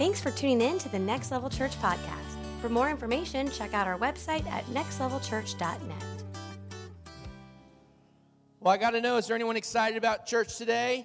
Thanks for tuning in to the Next Level Church podcast. For more information, check out our website at nextlevelchurch.net. Well, I got to know, is there anyone excited about church today?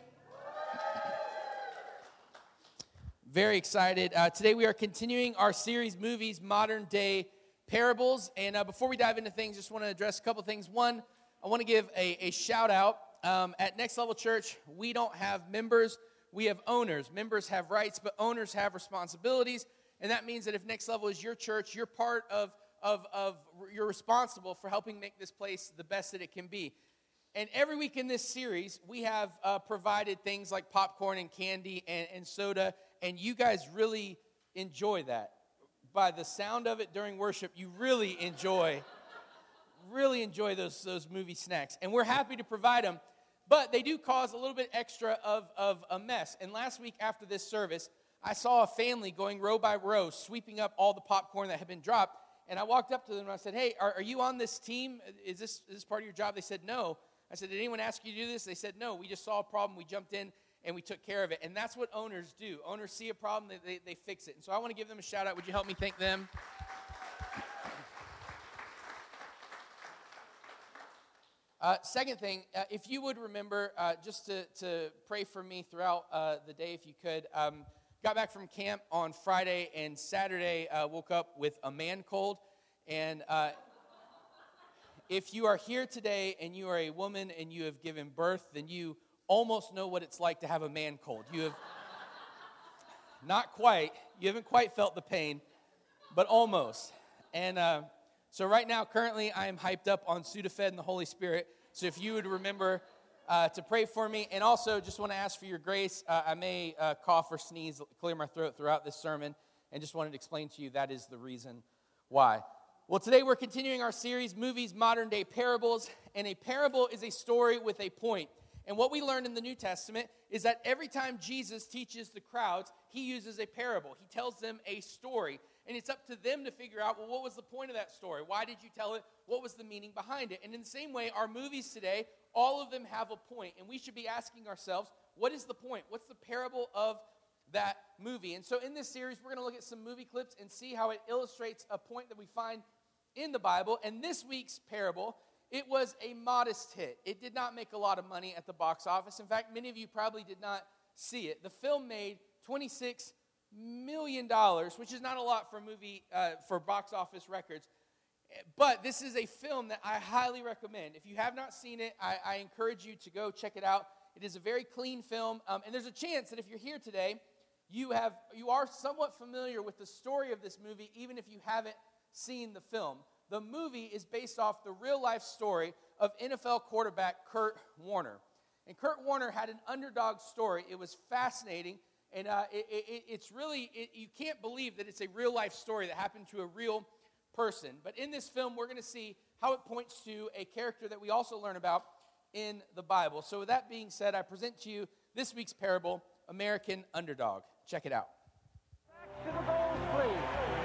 Very excited. Today we are continuing our series, Movies, Modern Day Parables. And before we dive into things, just want to address a couple things. One, I want to give a shout out. At Next Level Church, we don't have members, we have owners. Members have rights, but owners have responsibilities. And that means that if Next Level is your church, you're part of you're responsible for helping make this place the best that it can be. And every week in this series, we have provided things like popcorn and candy and soda, and you guys really enjoy that. By the sound of it during worship, you really enjoy those movie snacks. And we're happy to provide them, but they do cause a little bit extra of a mess. And last week after this service, I saw a family going row by row, sweeping up all the popcorn that had been dropped. And I walked up to them and I said, hey, are you on this team? Is this part of your job? They said, no. I said, did anyone ask you to do this? They said, no, we just saw a problem, we jumped in, and we took care of it. And that's what owners do. Owners see a problem, they fix it. And so I want to give them a shout out. Would you help me thank them? Second thing, if you would remember, just to pray for me throughout the day, if you could. Got back from camp on Friday, and Saturday woke up with a man cold. And if you are here today and you are a woman and you have given birth, then you almost know what it's like to have a man cold. You have you haven't quite felt the pain, but almost. And so right now, currently, I am hyped up on Sudafed and the Holy Spirit. So if you would remember to pray for me. And also, just want to ask for your grace. I may cough or sneeze, clear my throat throughout this sermon. And just wanted to explain to you that is the reason why. Well, today we're continuing our series, Movies, Modern Day Parables. And a parable is a story with a point. And what we learned in the New Testament is that every time Jesus teaches the crowds, he uses a parable. He tells them a story. And it's up to them to figure out, well, what was the point of that story? Why did you tell it? What was the meaning behind it? And in the same way, our movies today, all of them have a point. And we should be asking ourselves, what is the point? What's the parable of that movie? And so in this series, we're going to look at some movie clips and see how it illustrates a point that we find in the Bible. And this week's parable, it was a modest hit. It did not make a lot of money at the box office. In fact, many of you probably did not see it. The film made $26 million, which is not a lot for a movie, for box office records. But this is a film that I highly recommend. If you have not seen it, I encourage you to go check it out. It is a very clean film, and there's a chance that if you're here today, you are somewhat familiar with the story of this movie, even if you haven't seen the film. The movie is based off the real-life story of NFL quarterback Kurt Warner. And Kurt Warner had an underdog story. It was fascinating, and it's really, you can't believe that it's a real-life story that happened to a real person. But in this film, we're going to see how it points to a character that we also learn about in the Bible. So with that being said, I present to you this week's parable, American Underdog. Check it out. Back to the goals, please.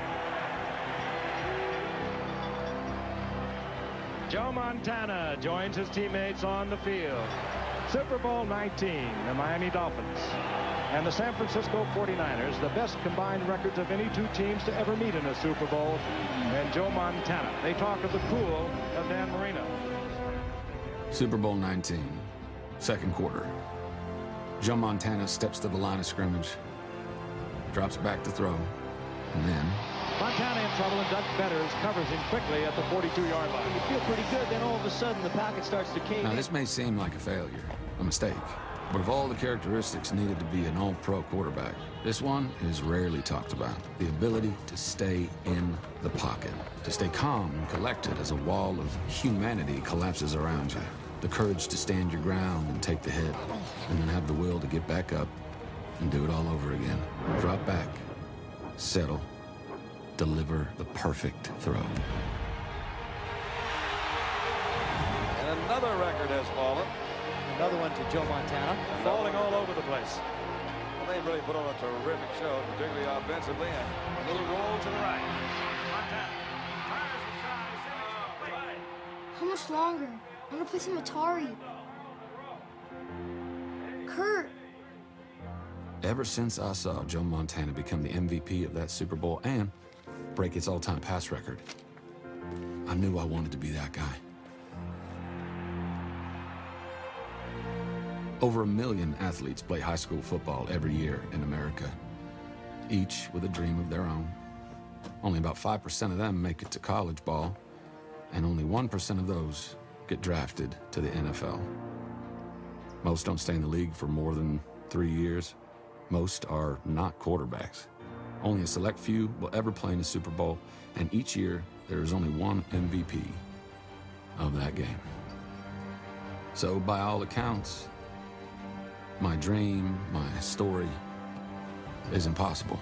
Joe Montana joins his teammates on the field. Super Bowl 19, the Miami Dolphins and the San Francisco 49ers, the best combined records of any two teams to ever meet in a Super Bowl, and Joe Montana. They talk of the cool of Dan Marino. Super Bowl 19, second quarter. Joe Montana steps to the line of scrimmage, drops back to throw, and then... Montana in trouble, and Doug Betters covers him quickly at the 42-yard line. You feel pretty good, then all of a sudden the pocket starts to cave Now, in. this may seem like a failure, a mistake, but of all the characteristics needed to be an all-pro quarterback, this one is rarely talked about. The ability to stay in the pocket, to stay calm and collected as a wall of humanity collapses around you. The courage to stand your ground and take the hit, and then have the will to get back up and do it all over again. Drop back, settle, deliver the perfect throw. And another record has fallen. Another one to Joe Montana. Falling all over the place. Well, they really put on a terrific show, particularly offensively. And a little roll to the right. Montana fires the shot. How much longer? I'm gonna play some Atari. Kurt, Ever since I saw Joe Montana become the MVP of that Super Bowl and break its all-time pass record, I knew I wanted to be that guy. Over 1 million athletes play high school football every year in America, each with a dream of their own. Only about 5% of them make it to college ball, and only 1% of those get drafted to the NFL. Most don't stay in the league for more than 3 years. Most are not quarterbacks. Only a select few will ever play in a Super Bowl, and each year there is only one MVP of that game. So by all accounts, my dream, my story is impossible.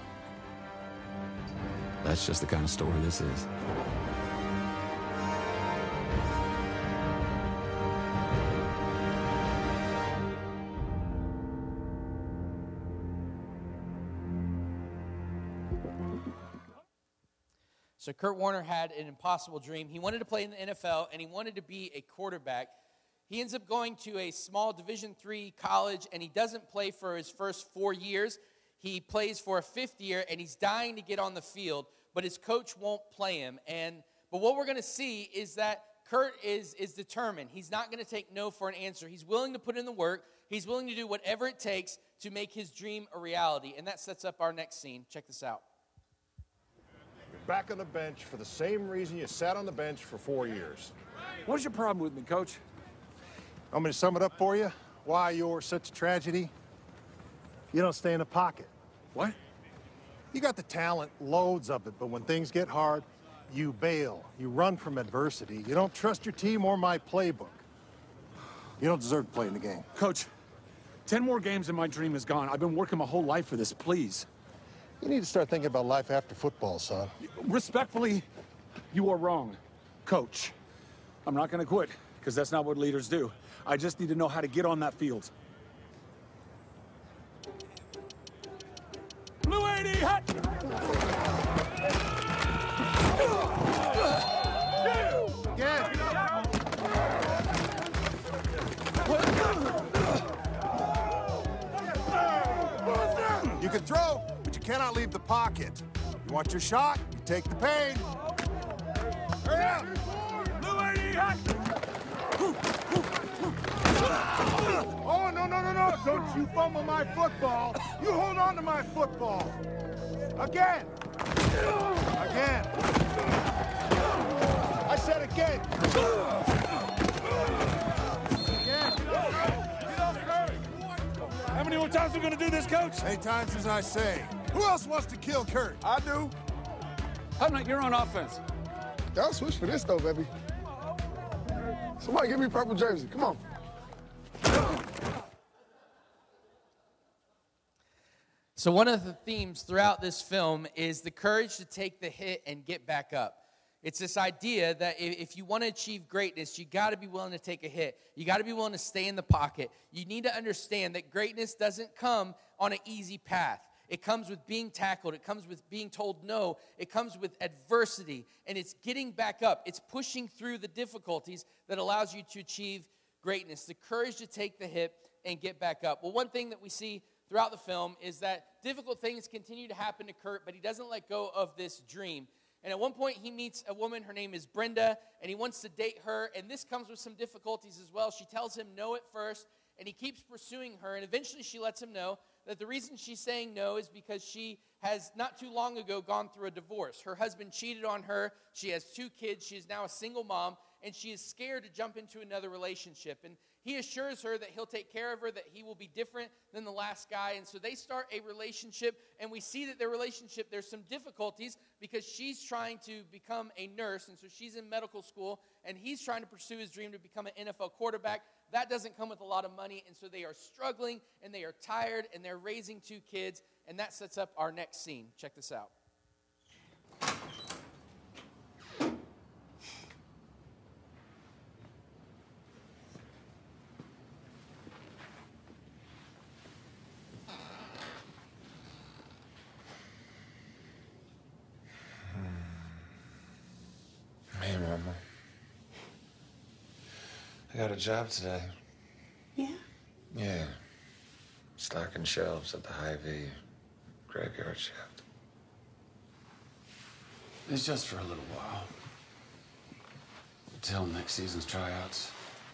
That's just the kind of story this is. So Kurt Warner had an impossible dream. He wanted to play in the NFL, and he wanted to be a quarterback. He ends up going to a small Division III college, and he doesn't play for his first 4 years. He plays for a 5th year, and he's dying to get on the field, but his coach won't play him. But what we're going to see is that Kurt is determined. He's not going to take no for an answer. He's willing to put in the work. He's willing to do whatever it takes to make his dream a reality, and that sets up our next scene. Check this out. You're back on the bench for the same reason you sat on the bench for 4 years. What's your problem with me, Coach? Want me to sum it up for you? Why you're such a tragedy? You don't stay in the pocket. What? You got the talent, loads of it, but when things get hard, you bail. You run from adversity. You don't trust your team or my playbook. You don't deserve to play in the game. Coach, 10 more games and my dream is gone. I've been working my whole life for this, please. You need to start thinking about life after football, son. Respectfully, you are wrong, Coach. I'm not going to quit, because that's not what leaders do. I just need to know how to get on that field. Blue 80, hut! Again. You can throw, but you cannot leave the pocket. You want your shot, you take the pain. Hurry up! Blue 80, hut! Oh, no. Don't you fumble my football. You hold on to my football. Again. I said again. How many more times are we going to do this, Coach? 8 times as I say. Who else wants to kill Kurt? I do. Hudnut, you're on offense. Y'all switch for this, though, baby. Somebody give me purple jersey. Come on. So one of the themes throughout this film is the courage to take the hit and get back up. It's this idea that if you want to achieve greatness, you got to be willing to take a hit. You got to be willing to stay in the pocket. You need to understand that greatness doesn't come on an easy path. It comes with being tackled. It comes with being told no. It comes with adversity. And it's getting back up. It's pushing through the difficulties that allows you to achieve greatness. The courage to take the hit and get back up. Well, one thing that we see throughout the film is that difficult things continue to happen to Kurt, but he doesn't let go of this dream. And at one point, he meets a woman, her name is Brenda, and he wants to date her, and this comes with some difficulties as well. She tells him no at first, and he keeps pursuing her, and eventually she lets him know that the reason she's saying no is because she has not too long ago gone through a divorce. Her husband cheated on her, she has 2 kids, she is now a single mom, and she is scared to jump into another relationship. And he assures her that he'll take care of her, that he will be different than the last guy. And so they start a relationship, and we see that their relationship, there's some difficulties because she's trying to become a nurse, and so she's in medical school, and he's trying to pursue his dream to become an NFL quarterback. That doesn't come with a lot of money, and so they are struggling, and they are tired, and they're raising 2 kids, and that sets up our next scene. Check this out. Hey, Mama. I got a job today. Yeah? Yeah. stocking shelves at the Hy-Vee graveyard shift. It's just for a little while. Until next season's tryouts.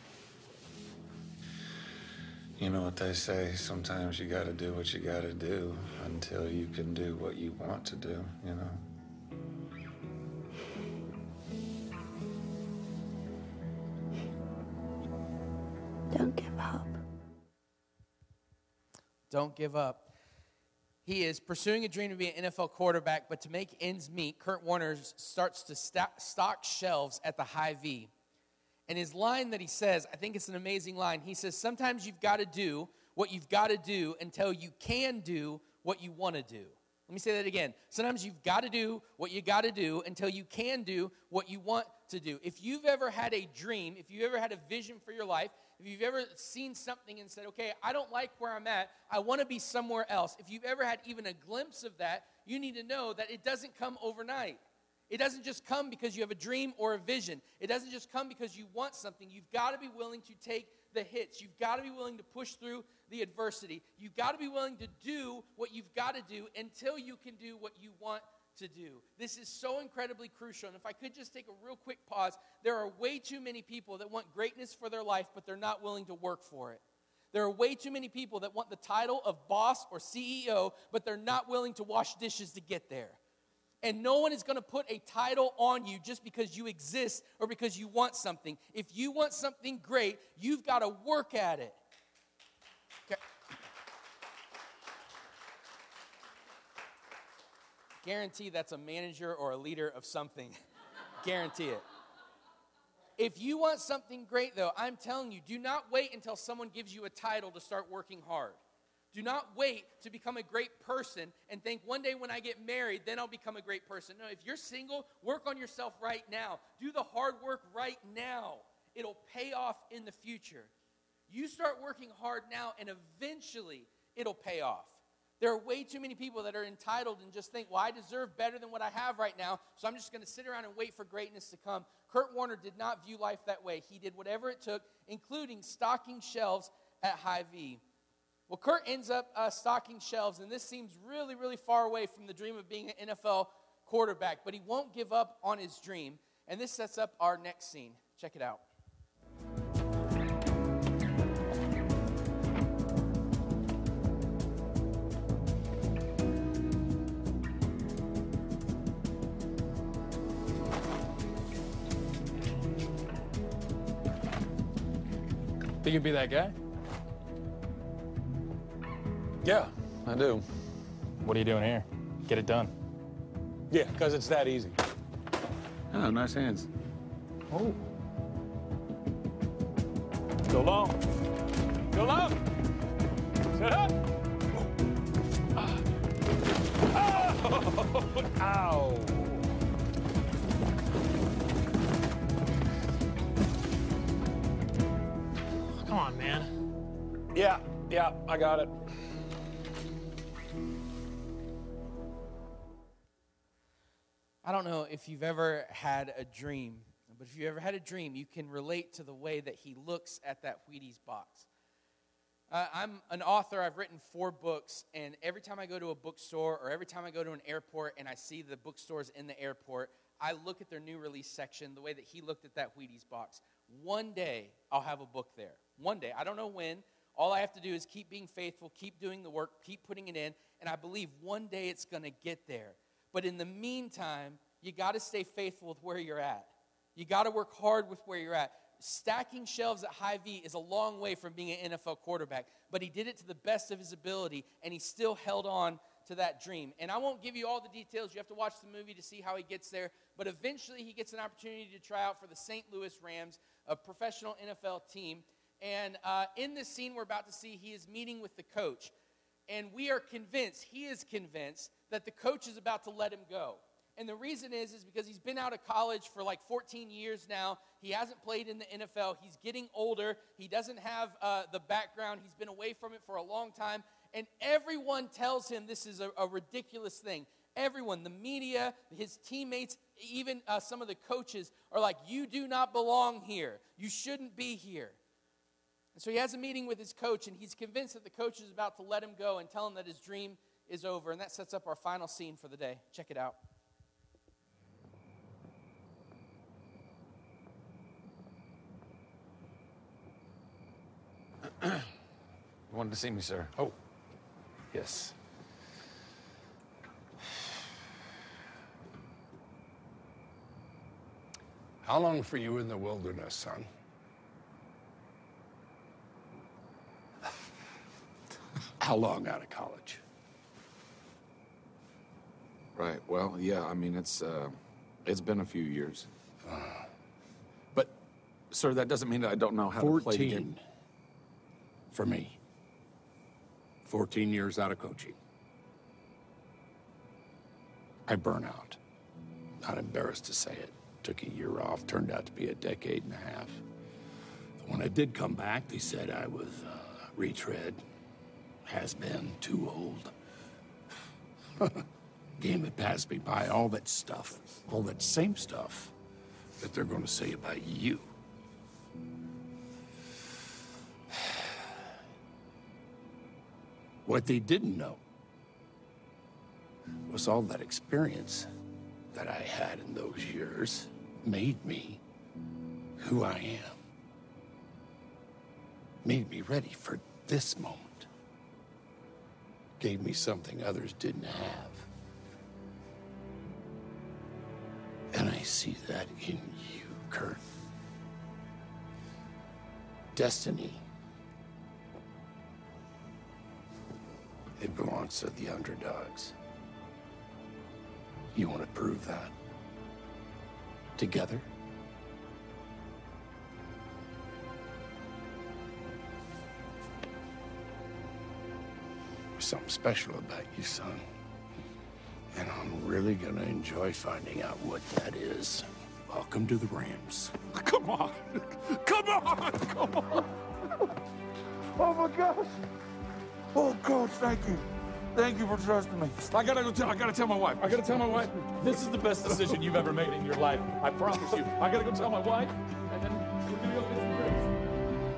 You know what they say, sometimes you gotta do what you gotta do until you can do what you want to do, you know? Don't give up. Don't give up. He is pursuing a dream to be an NFL quarterback, but to make ends meet, Kurt Warner starts to stock shelves at the Hy-Vee. And his line that he says, I think it's an amazing line. He says, sometimes you've got to do what you've got to do until you can do what you want to do. Let me say that again. Sometimes you've got to do what you got to do until you can do what you want to do. If you've ever had a dream, if you've ever had a vision for your life, if you've ever seen something and said, okay, I don't like where I'm at, I want to be somewhere else. If you've ever had even a glimpse of that, you need to know that it doesn't come overnight. It doesn't just come because you have a dream or a vision. It doesn't just come because you want something. You've got to be willing to take the hits. You've got to be willing to push through the adversity. You've got to be willing to do what you've got to do until you can do what you want to do. This is so incredibly crucial. And if I could just take a real quick pause, there are way too many people that want greatness for their life, but they're not willing to work for it. There are way too many people that want the title of boss or CEO, but they're not willing to wash dishes to get there. And no one is going to put a title on you just because you exist or because you want something. If you want something great, you've got to work at it. Okay. Guarantee that's a manager or a leader of something. Guarantee it. If you want something great, though, I'm telling you, do not wait until someone gives you a title to start working hard. Do not wait to become a great person and think one day when I get married, then I'll become a great person. No, if you're single, work on yourself right now. Do the hard work right now. It'll pay off in the future. You start working hard now, and eventually it'll pay off. There are way too many people that are entitled and just think, well, I deserve better than what I have right now, so I'm just going to sit around and wait for greatness to come. Kurt Warner did not view life that way. He did whatever it took, including stocking shelves at Hy-Vee. Well, Kurt ends up stocking shelves, and this seems really, really far away from the dream of being an NFL quarterback, but he won't give up on his dream, and this sets up our next scene. Check it out. Think you'd be that guy? Yeah, I do. What are you doing here? Get it done. Yeah, because it's that easy. Oh, nice hands. Oh. Go long. Go long. Set up. Oh. Ow. Come on, man. Yeah, I got it. I don't know if you've ever had a dream, but if you ever had a dream, you can relate to the way that he looks at that Wheaties box. I'm an author. I've written 4 books, and every time I go to a bookstore or every time I go to an airport and I see the bookstores in the airport, I look at their new release section the way that he looked at that Wheaties box. One day, I'll have a book there. One day. I don't know when. All I have to do is keep being faithful, keep doing the work, keep putting it in, and I believe one day it's going to get there. But in the meantime, you got to stay faithful with where you're at. You got to work hard with where you're at. Stacking shelves at Hy-Vee is a long way from being an NFL quarterback, but he did it to the best of his ability, and he still held on to that dream. And I won't give you all the details. You have to watch the movie to see how he gets there, but eventually he gets an opportunity to try out for the St. Louis Rams, a professional NFL team. And in this scene we're about to see, he is meeting with the coach. And he is convinced that the coach is about to let him go. And the reason is because he's been out of college for like 14 years now. He hasn't played in the NFL. He's getting older. He doesn't have the background. He's been away from it for a long time. And everyone tells him this is a ridiculous thing. Everyone, the media, his teammates, even some of the coaches are like, you do not belong here. You shouldn't be here. And so he has a meeting with his coach, and he's convinced that the coach is about to let him go and tell him that his dream is over. And that sets up our final scene for the day. Check it out. You wanted to see me, sir? Oh, yes. How long for you in the wilderness, son? How long out of college? Right. Well, yeah. I mean, it's been a few years. But, sir, that doesn't mean that I don't know how to play the game. 14 for me. 14 years out of coaching. I burn out. Not embarrassed to say it. Took a year off, turned out to be a decade and a half. When I did come back, they said I was retread, has been, too old. Game had passed me by, all that stuff, all that same stuff that they're going to say about you. What they didn't know was all that experience that I had in those years made me who I am. Made me ready for this moment. Gave me something others didn't have. And I see that in you, Kurt. Destiny. It belongs to the underdogs. You want to prove that? Together? There's something special about you, son. And I'm really gonna enjoy finding out what that is. Welcome to the Rams. Come on! Come on! Come on! Oh my gosh! Oh, Coach, thank you. Thank you for trusting me. I gotta tell my wife. I gotta tell my wife. This is the best decision you've ever made in your life. I promise you. I gotta go tell my wife, and then we're gonna go get some ribs.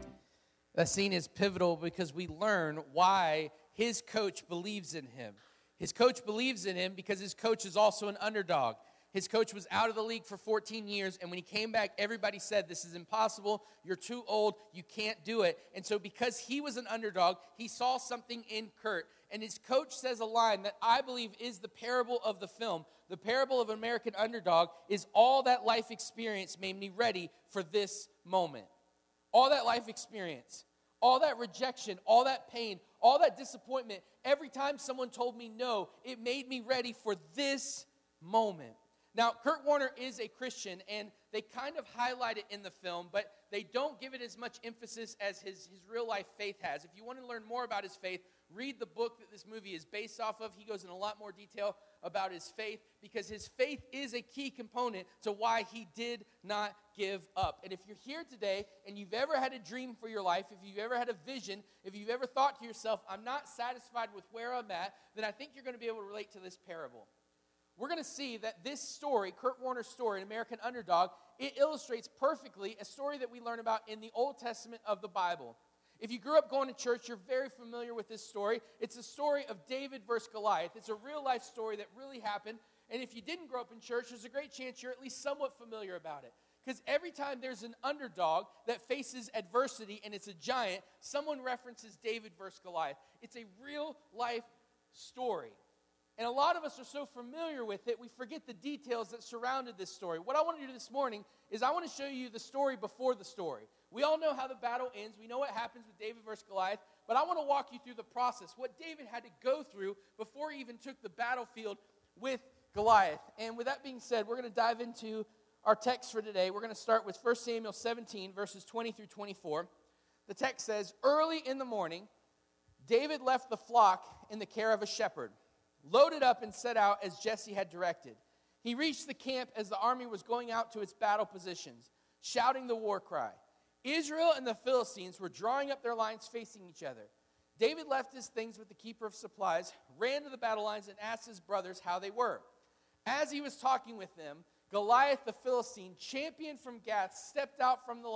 That scene is pivotal because we learn why his coach believes in him. His coach believes in him because his coach is also an underdog. His coach was out of the league for 14 years, and when he came back, everybody said, this is impossible, you're too old, you can't do it. And so because he was an underdog, he saw something in Kurt, and his coach says a line that I believe is the parable of the film. The parable of an American underdog is all that life experience made me ready for this moment. All that life experience, all that rejection, all that pain, all that disappointment, every time someone told me no, it made me ready for this moment. Now, Kurt Warner is a Christian, and they kind of highlight it in the film, but they don't give it as much emphasis as his real-life faith has. If you want to learn more about his faith, read the book that this movie is based off of. He goes in a lot more detail about his faith, because his faith is a key component to why he did not give up. And if you're here today, and you've ever had a dream for your life, if you've ever had a vision, if you've ever thought to yourself, I'm not satisfied with where I'm at, then I think you're going to be able to relate to this parable. We're going to see that this story, Kurt Warner's story, an American underdog, it illustrates perfectly a story that we learn about in the Old Testament of the Bible. If you grew up going to church, you're very familiar with this story. It's a story of David versus Goliath. It's a real-life story that really happened. And if you didn't grow up in church, there's a great chance you're at least somewhat familiar about it. Because every time there's an underdog that faces adversity and it's a giant, someone references David versus Goliath. It's a real-life story. And a lot of us are so familiar with it, we forget the details that surrounded this story. What I want to do this morning is I want to show you the story before the story. We all know how the battle ends. We know what happens with David versus Goliath. But I want to walk you through the process, what David had to go through before he even took the battlefield with Goliath. And with that being said, we're going to dive into our text for today. We're going to start with 1 Samuel 17, verses 20 through 24. The text says, early in the morning, David left the flock in the care of a shepherd, loaded up and set out as Jesse had directed. He reached the camp as the army was going out to its battle positions, shouting the war cry. Israel and the Philistines were drawing up their lines facing each other. David left his things with the keeper of supplies, ran to the battle lines, and asked his brothers how they were. As he was talking with them, Goliath the Philistine, champion from Gath, stepped out from the lines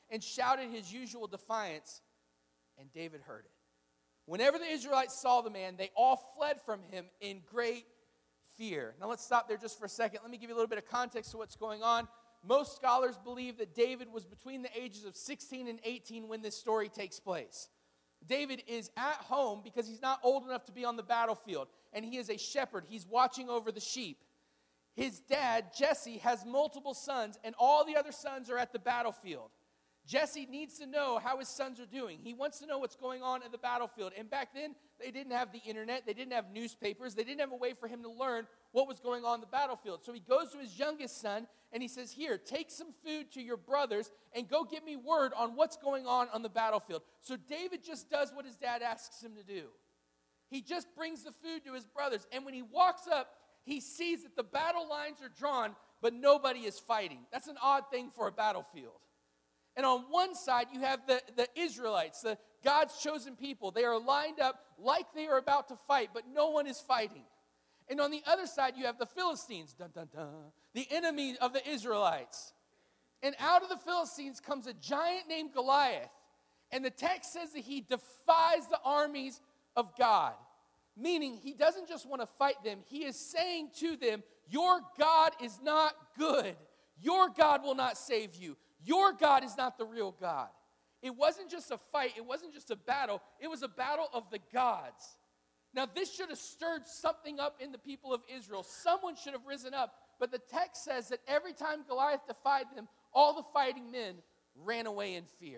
and shouted his usual defiance, and David heard it. Whenever the Israelites saw the man, they all fled from him in great fear. Now let's stop there just for a second. Let me give you a little bit of context to what's going on. Most scholars believe that David was between the ages of 16 and 18 when this story takes place. David is at home because he's not old enough to be on the battlefield, and he is a shepherd. He's watching over the sheep. His dad, Jesse, has multiple sons, and all the other sons are at the battlefield. Jesse needs to know how his sons are doing. He wants to know what's going on at the battlefield. And back then, they didn't have the internet. They didn't have newspapers. They didn't have a way for him to learn what was going on the battlefield. So he goes to his youngest son, and he says, here, take some food to your brothers and go give me word on what's going on the battlefield. So David just does what his dad asks him to do. He just brings the food to his brothers. And when he walks up, he sees that the battle lines are drawn, but nobody is fighting. That's an odd thing for a battlefield. And on one side, you have the Israelites, God's chosen people. They are lined up like they are about to fight, but no one is fighting. And on the other side, you have the Philistines, dun, dun, dun, the enemy of the Israelites. And out of the Philistines comes a giant named Goliath. And the text says that he defies the armies of God. Meaning, he doesn't just want to fight them. He is saying to them, your God is not good. Your God will not save you. Your God is not the real God. It wasn't just a fight. It wasn't just a battle. It was a battle of the gods. Now, this should have stirred something up in the people of Israel. Someone should have risen up. But the text says that every time Goliath defied them, all the fighting men ran away in fear.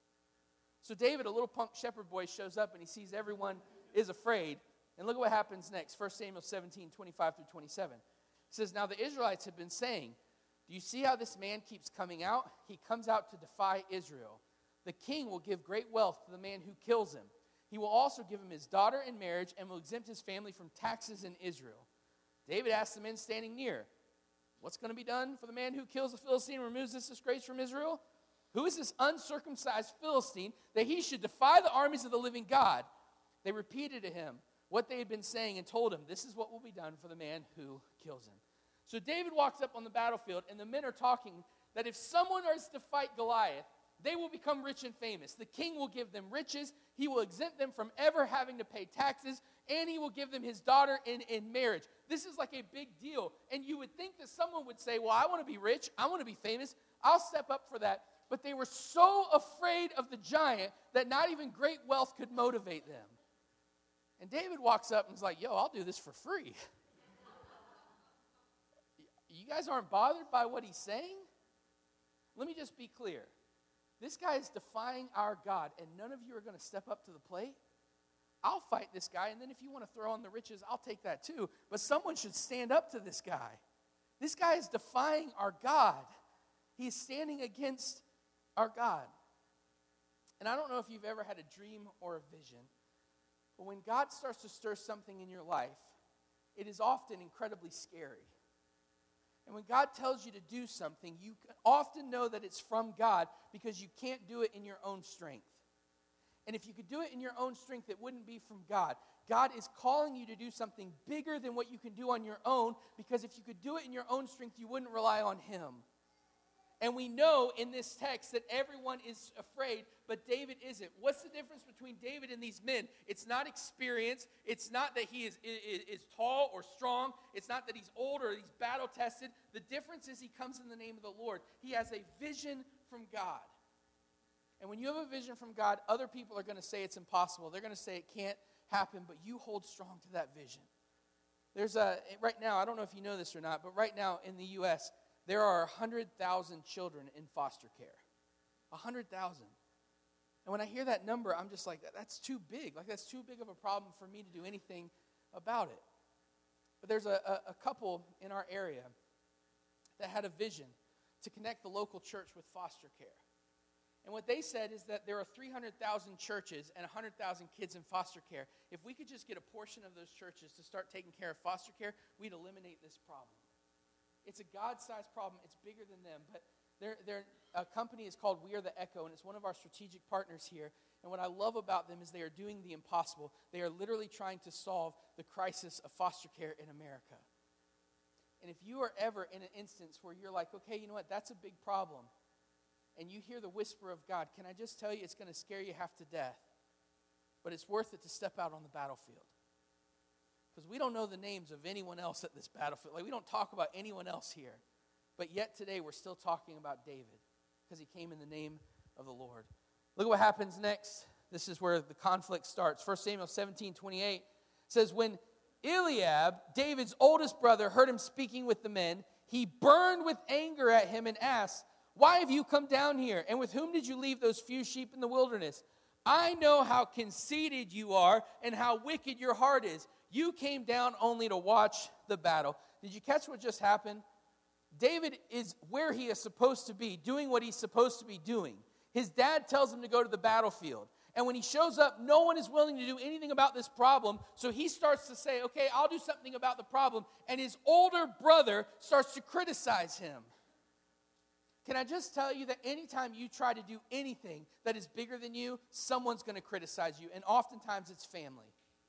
So David, a little punk shepherd boy, shows up and he sees everyone is afraid. And look at what happens next. 1 Samuel 17, 25 through 27. It says, now the Israelites have been saying, do you see how this man keeps coming out? He comes out to defy Israel. The king will give great wealth to the man who kills him. He will also give him his daughter in marriage and will exempt his family from taxes in Israel. David asked the men standing near, what's going to be done for the man who kills the Philistine and removes this disgrace from Israel? Who is this uncircumcised Philistine that he should defy the armies of the living God? They repeated to him what they had been saying and told him, this is what will be done for the man who kills him. So David walks up on the battlefield, and the men are talking that if someone is to fight Goliath, they will become rich and famous. The king will give them riches. He will exempt them from ever having to pay taxes, and he will give them his daughter in marriage. This is like a big deal. And you would think that someone would say, well, I want to be rich. I want to be famous. I'll step up for that. But they were so afraid of the giant that not even great wealth could motivate them. And David walks up and is like, yo, I'll do this for free. You guys aren't bothered by what he's saying? Let me just be clear. This guy is defying our God, and none of you are going to step up to the plate. I'll fight this guy, and then if you want to throw on the riches, I'll take that too. But someone should stand up to this guy. This guy is defying our God. He is standing against our God. And I don't know if you've ever had a dream or a vision, but when God starts to stir something in your life, it is often incredibly scary. And when God tells you to do something, you often know that it's from God because you can't do it in your own strength. And if you could do it in your own strength, it wouldn't be from God. God is calling you to do something bigger than what you can do on your own, because if you could do it in your own strength, you wouldn't rely on Him. And we know in this text that everyone is afraid, but David isn't. What's the difference between David and these men? It's not experience. It's not that he is tall or strong. It's not that he's old or he's battle-tested. The difference is he comes in the name of the Lord. He has a vision from God. And when you have a vision from God, other people are going to say it's impossible. They're going to say it can't happen, but you hold strong to that vision. Right now, I don't know if you know this or not, but right now in the U.S., there are 100,000 children in foster care. 100,000. And when I hear that number, I'm just like, that's too big. Like, that's too big of a problem for me to do anything about it. But there's a couple in our area that had a vision to connect the local church with foster care. And what they said is that there are 300,000 churches and 100,000 kids in foster care. If we could just get a portion of those churches to start taking care of foster care, we'd eliminate this problem. It's a God-sized problem. It's bigger than them. But a company is called We Are the Echo, and it's one of our strategic partners here. And what I love about them is they are doing the impossible. They are literally trying to solve the crisis of foster care in America. And if you are ever in an instance where you're like, okay, you know what, that's a big problem, and you hear the whisper of God, can I just tell you, it's going to scare you half to death. But it's worth it to step out on the battlefield. Because we don't know the names of anyone else at this battlefield. Like, we don't talk about anyone else here. But yet today we're still talking about David because he came in the name of the Lord. Look at what happens next. This is where the conflict starts. 1 Samuel 17:28 says, when Eliab, David's oldest brother, heard him speaking with the men, he burned with anger at him and asked, why have you come down here? And with whom did you leave those few sheep in the wilderness? I know how conceited you are and how wicked your heart is. You came down only to watch the battle. Did you catch what just happened? David is where he is supposed to be, doing what he's supposed to be doing. His dad tells him to go to the battlefield. And when he shows up, no one is willing to do anything about this problem. So he starts to say, okay, I'll do something about the problem. And his older brother starts to criticize him. Can I just tell you that anytime you try to do anything that is bigger than you, someone's going to criticize you. And oftentimes it's family.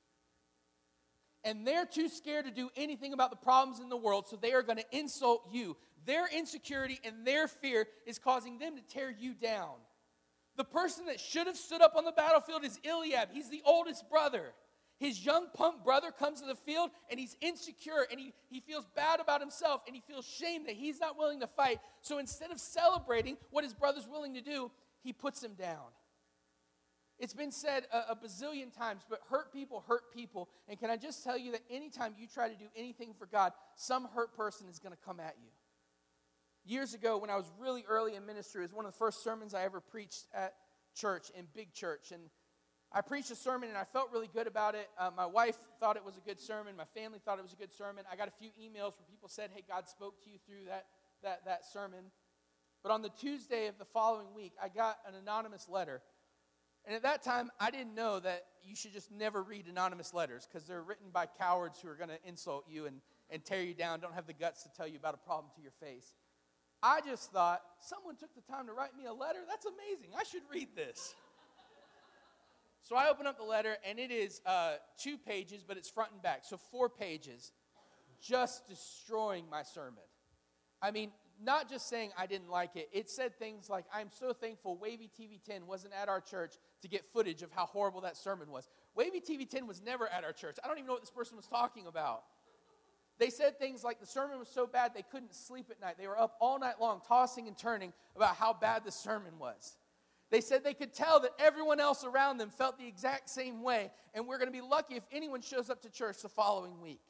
And they're too scared to do anything about the problems in the world, so they are going to insult you. Their insecurity and their fear is causing them to tear you down. The person that should have stood up on the battlefield is Eliab. He's the oldest brother. His young punk brother comes to the field, and he's insecure, and he feels bad about himself, and he feels shame that he's not willing to fight. So instead of celebrating what his brother's willing to do, he puts him down. It's been said a bazillion times, but hurt people hurt people. And can I just tell you that anytime you try to do anything for God, some hurt person is going to come at you. Years ago, when I was really early in ministry, it was one of the first sermons I ever preached at church, in big church. And I preached a sermon, and I felt really good about it. My wife thought it was a good sermon. My family thought it was a good sermon. I got a few emails where people said, hey, God spoke to you through that sermon. But on the Tuesday of the following week, I got an anonymous letter. And at that time, I didn't know that you should just never read anonymous letters because they're written by cowards who are going to insult you and tear you down, don't have the guts to tell you about a problem to your face. I just thought, someone took the time to write me a letter? That's amazing. I should read this. So I open up the letter, and it is 2 pages, but it's front and back. So 4 pages, just destroying my sermon. I mean, not just saying I didn't like it. It said things like, I'm so thankful Wavy TV 10 wasn't at our church to get footage of how horrible that sermon was. Wavy TV 10 was never at our church. I don't even know what this person was talking about. They said things like the sermon was so bad they couldn't sleep at night. They were up all night long tossing and turning about how bad the sermon was. They said they could tell that everyone else around them felt the exact same way, and we're going to be lucky if anyone shows up to church the following week.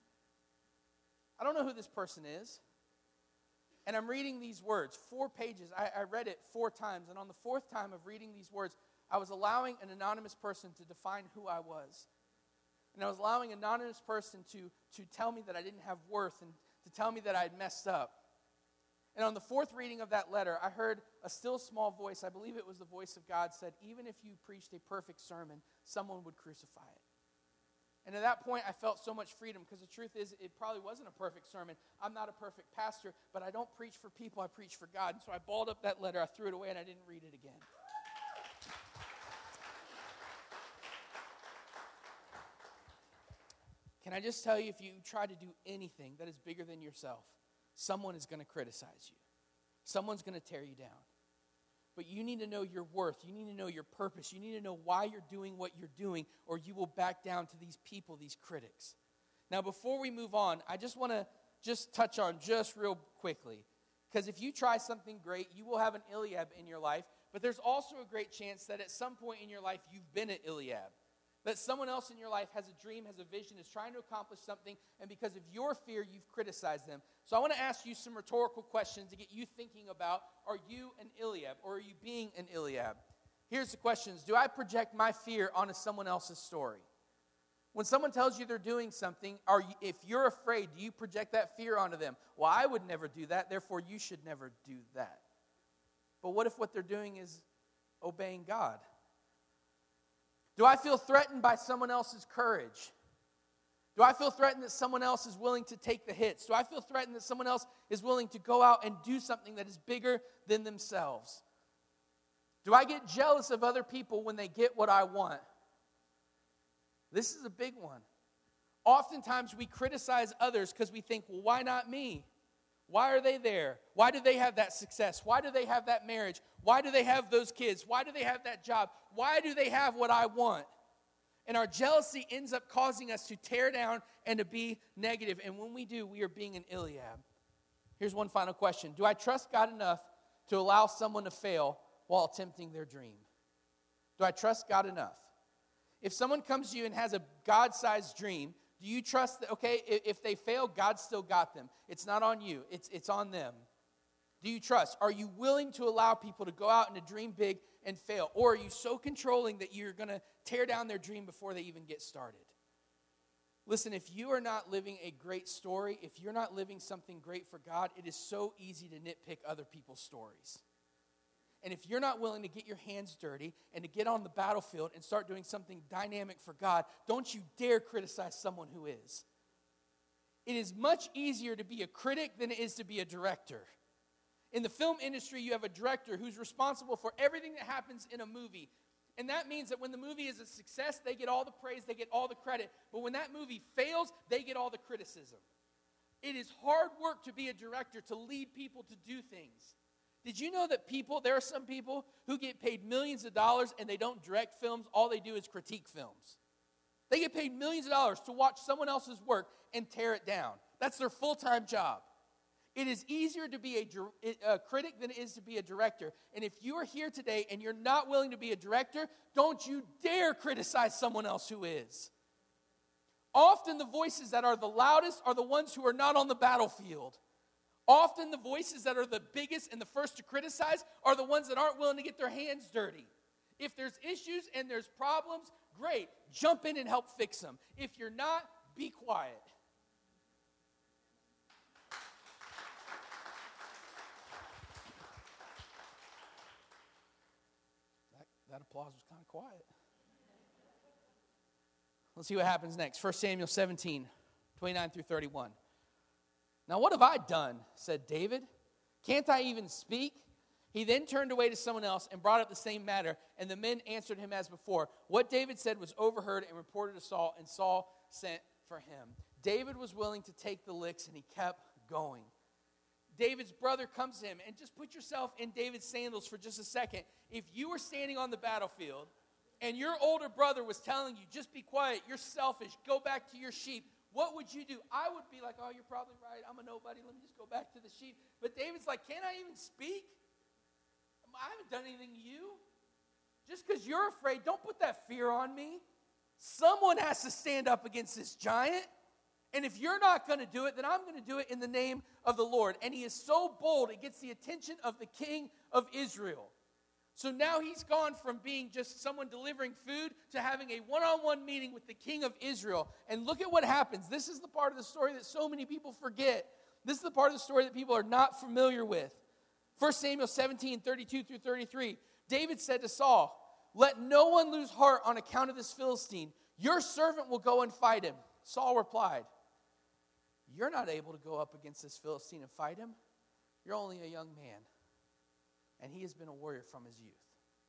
I don't know who this person is. And I'm reading these words, 4 pages. I read it 4 times, and on the 4th time of reading these words, I was allowing an anonymous person to define who I was. And I was allowing an anonymous person to tell me that I didn't have worth and to tell me that I had messed up. And on the 4th reading of that letter, I heard a still small voice, I believe it was the voice of God, said, even if you preached a perfect sermon, someone would crucify it. And at that point, I felt so much freedom because the truth is it probably wasn't a perfect sermon. I'm not a perfect pastor, but I don't preach for people, I preach for God. And so I balled up that letter, I threw it away, and I didn't read it again. Can I just tell you, if you try to do anything that is bigger than yourself, someone is going to criticize you. Someone's going to tear you down. But you need to know your worth. You need to know your purpose. You need to know why you're doing what you're doing, or you will back down to these people, these critics. Now, before we move on, I just want to touch on just real quickly. Because if you try something great, you will have an Eliab in your life. But there's also a great chance that at some point in your life, you've been an Eliab. That someone else in your life has a dream, has a vision, is trying to accomplish something, and because of your fear, you've criticized them. So I want to ask you some rhetorical questions to get you thinking about, are you an Eliab, or are you being an Eliab? Here's the questions. Do I project my fear onto someone else's story? When someone tells you they're doing something, if you're afraid, do you project that fear onto them? Well, I would never do that, therefore you should never do that. But what if what they're doing is obeying God? Do I feel threatened by someone else's courage? Do I feel threatened that someone else is willing to take the hits? Do I feel threatened that someone else is willing to go out and do something that is bigger than themselves? Do I get jealous of other people when they get what I want? This is a big one. Oftentimes we criticize others because we think, well, why not me? Why are they there? Why do they have that success? Why do they have that marriage? Why do they have those kids? Why do they have that job? Why do they have what I want? And our jealousy ends up causing us to tear down and to be negative. And when we do, we are being an Eliab. Here's one final question. Do I trust God enough to allow someone to fail while attempting their dream? Do I trust God enough? If someone comes to you and has a God-sized dream, do you trust that, okay, if they fail, God still got them? It's not on you. It's on them. Do you trust? Are you willing to allow people to go out and to dream big and fail? Or are you so controlling that you're going to tear down their dream before they even get started? Listen, if you are not living a great story, if you're not living something great for God, it is so easy to nitpick other people's stories. And if you're not willing to get your hands dirty and to get on the battlefield and start doing something dynamic for God, don't you dare criticize someone who is. It is much easier to be a critic than it is to be a director. In the film industry, you have a director who's responsible for everything that happens in a movie. And that means that when the movie is a success, they get all the praise, they get all the credit. But when that movie fails, they get all the criticism. It is hard work to be a director, to lead people to do things. Did you know that there are some people who get paid millions of dollars and they don't direct films, all they do is critique films. They get paid millions of dollars to watch someone else's work and tear it down. That's their full-time job. It is easier to be a critic than it is to be a director. And if you are here today and you're not willing to be a director, don't you dare criticize someone else who is. Often the voices that are the loudest are the ones who are not on the battlefield. Often the voices that are the biggest and the first to criticize are the ones that aren't willing to get their hands dirty. If there's issues and there's problems, great. Jump in and help fix them. If you're not, be quiet. That applause was kind of quiet. Let's see what happens next. 1 Samuel 17, 29 through 31. Now what have I done, said David. Can't I even speak? He then turned away to someone else and brought up the same matter, and the men answered him as before. What David said was overheard and reported to Saul, and Saul sent for him. David was willing to take the licks, and he kept going. David's brother comes to him, and just put yourself in David's sandals for just a second. If you were standing on the battlefield, and your older brother was telling you, just be quiet, you're selfish, go back to your sheep, what would you do? I would be like, oh, you're probably right, I'm a nobody, let me just go back to the sheep. But David's like, can't I even speak? I haven't done anything to you. Just because you're afraid, don't put that fear on me. Someone has to stand up against this giant. And if you're not going to do it, then I'm going to do it in the name of the Lord. And he is so bold, it gets the attention of the king of Israel. So now he's gone from being just someone delivering food to having a one-on-one meeting with the king of Israel. And look at what happens. This is the part of the story that so many people forget. This is the part of the story that people are not familiar with. 1 Samuel 17, 32 through 33. David said to Saul, let no one lose heart on account of this Philistine. Your servant will go and fight him. Saul replied, you're not able to go up against this Philistine and fight him. You're only a young man, and he has been a warrior from his youth.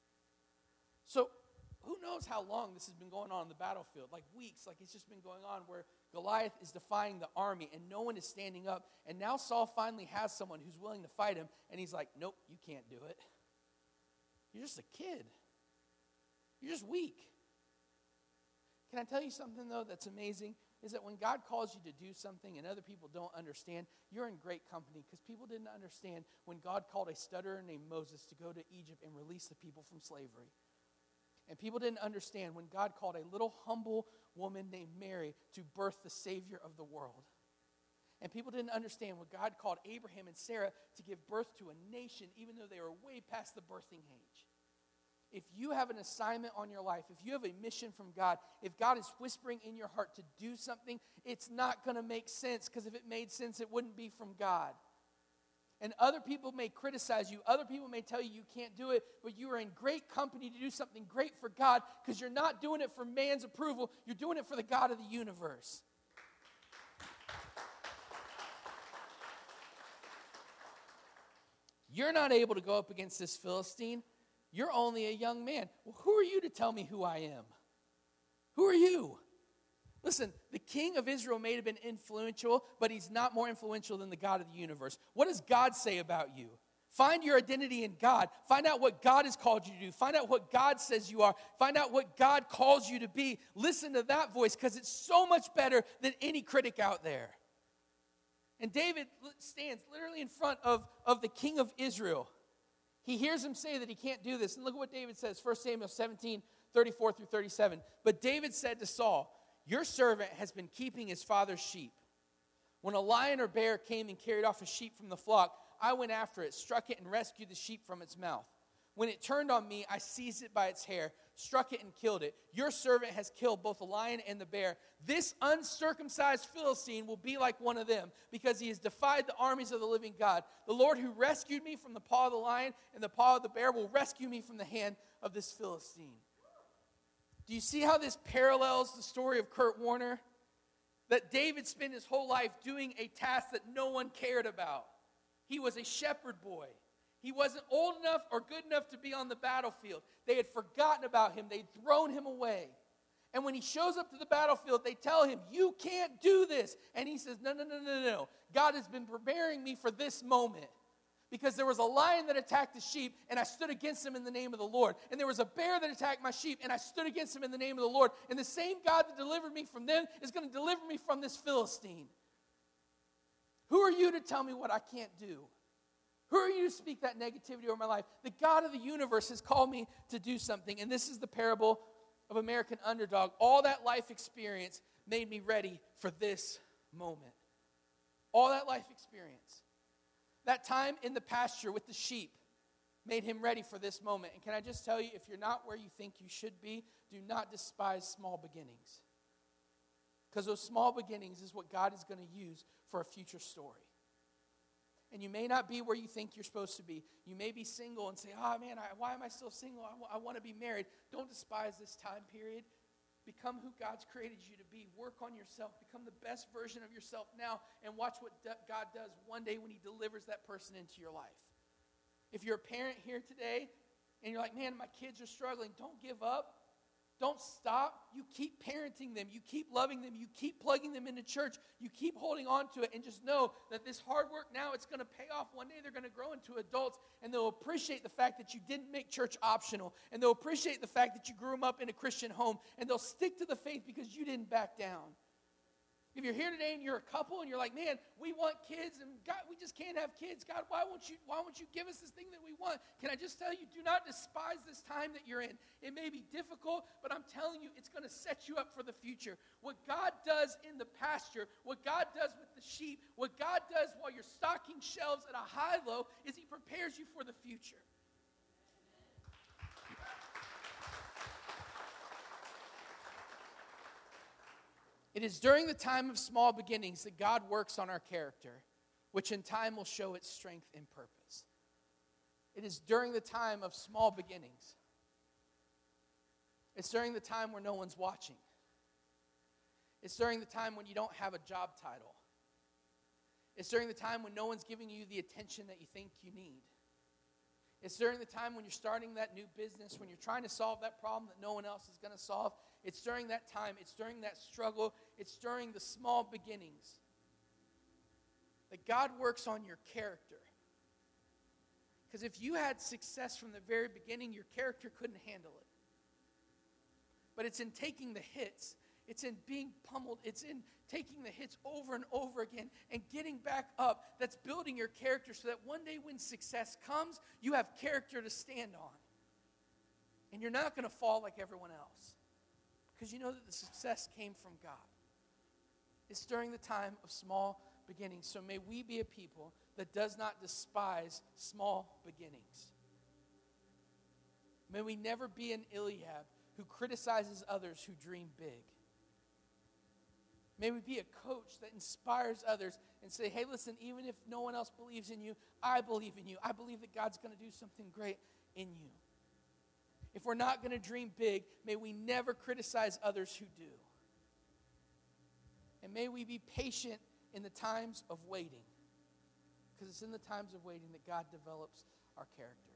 So who knows how long this has been going on the battlefield, like weeks, like it's just been going on where Goliath is defying the army and no one is standing up. And now Saul finally has someone who's willing to fight him, and he's like, nope, you can't do it. You're just a kid. You're just weak. Can I tell you something, though, that's amazing? Is that when God calls you to do something and other people don't understand, you're in great company, because people didn't understand when God called a stutterer named Moses to go to Egypt and release the people from slavery. And people didn't understand when God called a little humble woman named Mary to birth the Savior of the world. And people didn't understand when God called Abraham and Sarah to give birth to a nation, even though they were way past the birthing age. If you have an assignment on your life, if you have a mission from God, if God is whispering in your heart to do something, it's not going to make sense, because if it made sense, it wouldn't be from God. And other people may criticize you. Other people may tell you you can't do it, but you are in great company to do something great for God, because you're not doing it for man's approval. You're doing it for the God of the universe. You're not able to go up against this Philistine. You're only a young man. Well, who are you to tell me who I am? Who are you? Listen, the king of Israel may have been influential, but he's not more influential than the God of the universe. What does God say about you? Find your identity in God. Find out what God has called you to do. Find out what God says you are. Find out what God calls you to be. Listen to that voice, because it's so much better than any critic out there. And David stands literally in front of the king of Israel. He hears him say that he can't do this. And look at what David says, 1 Samuel 17, 34 through 37. But David said to Saul, your servant has been keeping his father's sheep. When a lion or bear came and carried off a sheep from the flock, I went after it, struck it, and rescued the sheep from its mouth. When it turned on me, I seized it by its hair, struck it, and killed it. Your servant has killed both the lion and the bear. This uncircumcised Philistine will be like one of them, because he has defied the armies of the living God. The Lord who rescued me from the paw of the lion and the paw of the bear will rescue me from the hand of this Philistine. Do you see how this parallels the story of Kurt Warner? That David spent his whole life doing a task that no one cared about. He was a shepherd boy. He wasn't old enough or good enough to be on the battlefield. They had forgotten about him. They'd thrown him away. And when he shows up to the battlefield, they tell him, you can't do this. And he says, no. God has been preparing me for this moment. Because there was a lion that attacked the sheep, and I stood against him in the name of the Lord. And there was a bear that attacked my sheep, and I stood against him in the name of the Lord. And the same God that delivered me from them is going to deliver me from this Philistine. Who are you to tell me what I can't do? Who are you to speak that negativity over my life? The God of the universe has called me to do something. And this is the parable of American Underdog. All that life experience made me ready for this moment. All that life experience. That time in the pasture with the sheep made him ready for this moment. And can I just tell you, if you're not where you think you should be, do not despise small beginnings. Because those small beginnings is what God is going to use for a future story. And you may not be where you think you're supposed to be. You may be single and say, man, why am I still single? I want to be married. Don't despise this time period. Become who God's created you to be. Work on yourself. Become the best version of yourself now. And watch what God does one day when he delivers that person into your life. If you're a parent here today and you're like, man, my kids are struggling, don't give up. Don't stop. You keep parenting them. You keep loving them. You keep plugging them into church. You keep holding on to it. And just know that this hard work now, it's going to pay off. One day they're going to grow into adults, and they'll appreciate the fact that you didn't make church optional. And they'll appreciate the fact that you grew them up in a Christian home. And they'll stick to the faith because you didn't back down. If you're here today and you're a couple and you're like, man, we want kids, and God, we just can't have kids. God, why won't you give us this thing that we want? Can I just tell you, do not despise this time that you're in. It may be difficult, but I'm telling you, it's going to set you up for the future. What God does in the pasture, what God does with the sheep, what God does while you're stocking shelves at a high-low is he prepares you for the future. It is during the time of small beginnings that God works on our character, which in time will show its strength and purpose. It is during the time of small beginnings. It's during the time where no one's watching. It's during the time when you don't have a job title. It's during the time when no one's giving you the attention that you think you need. It's during the time when you're starting that new business, when you're trying to solve that problem that no one else is going to solve. It's during that time, it's during that struggle, it's during the small beginnings that God works on your character. Because if you had success from the very beginning, your character couldn't handle it. But it's in taking the hits, it's in being pummeled, it's in taking the hits over and over again and getting back up that's building your character so that one day when success comes, you have character to stand on. And you're not going to fall like everyone else. Because you know that the success came from God. It's during the time of small beginnings. So may we be a people that does not despise small beginnings. May we never be an Eliab who criticizes others who dream big. May we be a coach that inspires others and say, hey, listen, even if no one else believes in you, I believe in you. I believe that God's going to do something great in you. If we're not going to dream big, may we never criticize others who do. And may we be patient in the times of waiting. Because it's in the times of waiting that God develops our character.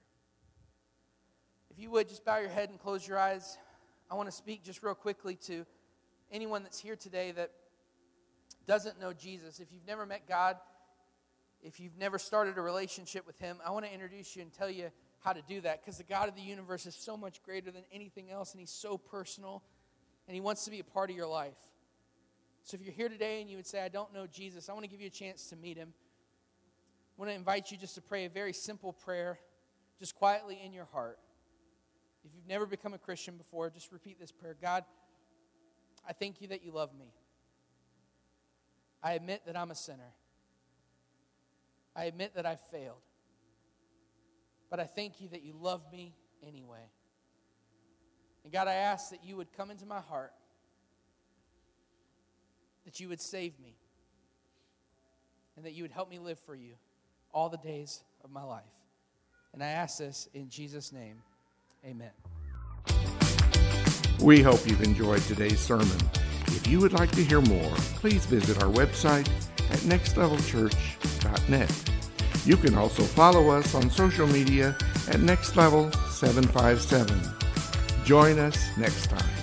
If you would, just bow your head and close your eyes. I want to speak just real quickly to anyone that's here today that doesn't know Jesus, if you've never met God, if you've never started a relationship with Him, I want to introduce you and tell you how to do that, because the God of the universe is so much greater than anything else, and He's so personal, and He wants to be a part of your life. So if you're here today and you would say, I don't know Jesus, I want to give you a chance to meet Him. I want to invite you just to pray a very simple prayer, just quietly in your heart. If you've never become a Christian before, just repeat this prayer. God, I thank you that you love me. I admit that I'm a sinner. I admit that I've failed. But I thank you that you love me anyway. And God, I ask that you would come into my heart, that you would save me, and that you would help me live for you all the days of my life. And I ask this in Jesus' name. Amen. We hope you've enjoyed today's sermon. If you would like to hear more, please visit our website at nextlevelchurch.net. You can also follow us on social media at Next Level 757. Join us next time.